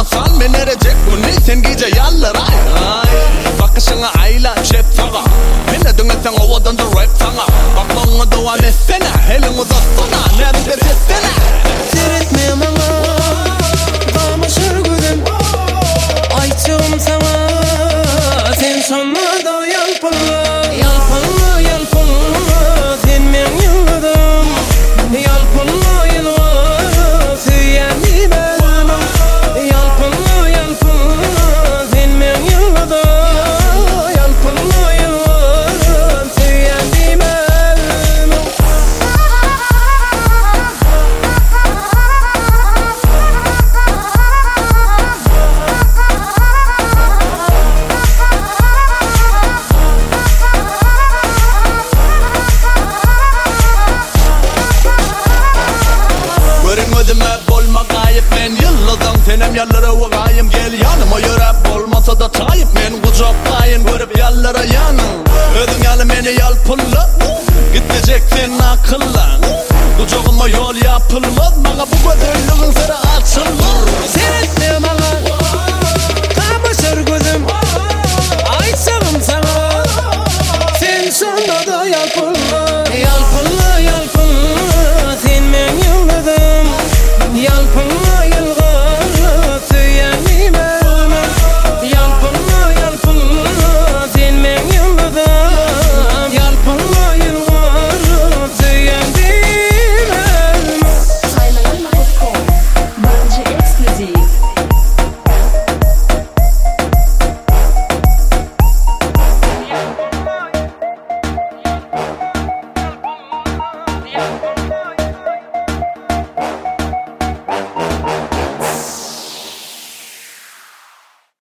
Anlamasan men erecek bunu sen gece yallar ay bakışına ayla şef sağa Beni düngetten ovadan da rap sana Baklığını devam etsene elin uzatsana nerede sesene Seyretme bana Dama sürgüdüm Aytım sana Sen sana da yalpınlı Yalpınlı yalpınlı Sen men yıldım Yalpınlı yıldım Süyemi ben Yalpınlı yalpınlı Sen men yıldım Yalpınlı yıldım Süyemi ben Görünmedime bolma gayip men yılladım Senem yallara vagayım gel yanıma yürep Olmasa da tayip men kucaklayın Görüp yallara yanım Ödüm yalı meni yalpılla Gideceksin akıllan Kucağıma yol yapılmaz Bana bu kadar sıra